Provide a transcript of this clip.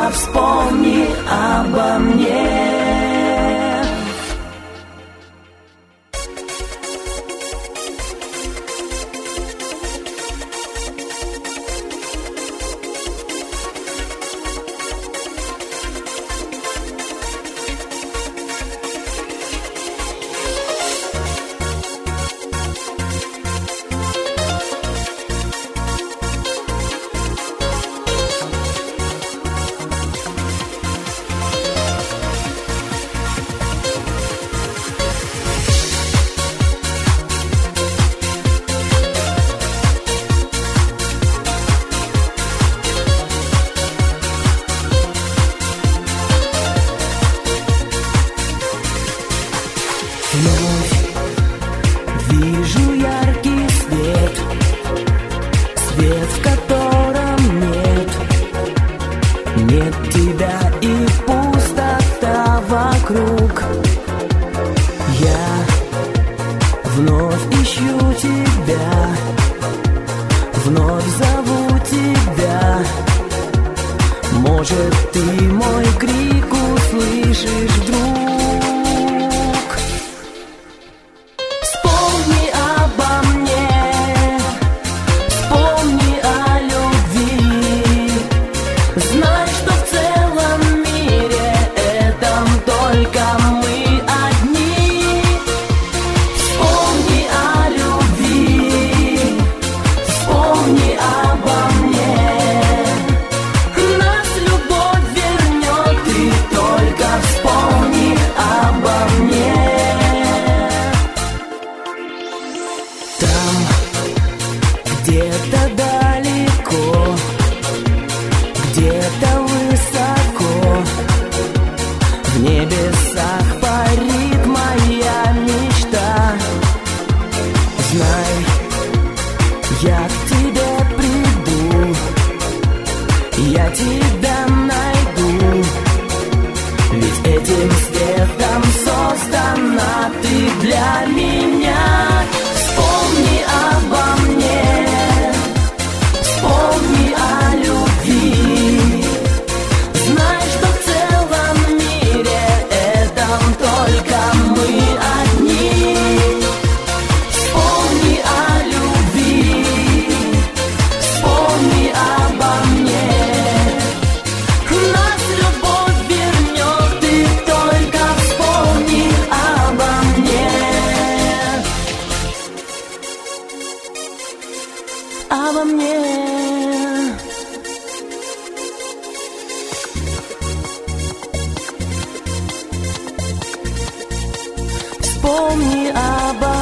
только вспомни обо мне. Вновь вижу яркий свет, свет, в котором нет тебя и пустота вокруг. Я вновь ищу тебя, вновь зову тебя. Может, ты мой крик услышишь вдруг. Где-то далеко, где-то высоко, в небесах парит моя мечта. Знай, я к тебе приду, я тебя найду, ведь этим светом создана ты для меня. Вспомни обо мне, вспомни о любви. Знай, что в целом мире этом только мы одни. Вспомни о любви, вспомни обо мне. Нас любовь вернет, ты только вспомни обо мне. Обо мне. Вспомни обо